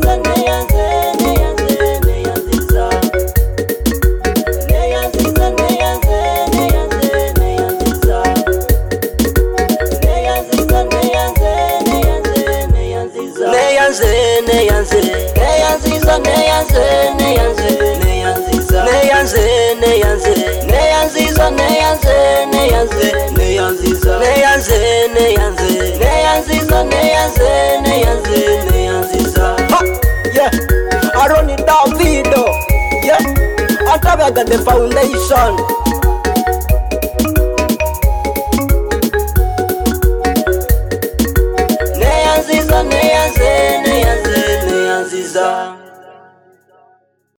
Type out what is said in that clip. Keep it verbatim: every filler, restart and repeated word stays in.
neyanziza neyanze neyanze neyanziza neyanziza neyanze neyanze neyanziza neyanziza neyanze neyanze neyanziza neyanze neyanze neyanziza neyanze neyanze neyanziza neyanze neyanze neyanziza neyanze neyanze neyanziza neyanze neyanze neyanziza neyanze neyanze neyanziza. Yeah, Aroni Davido. Yeah, Atabaga the foundation. Neyanziza neyanze neyanze neyanziza.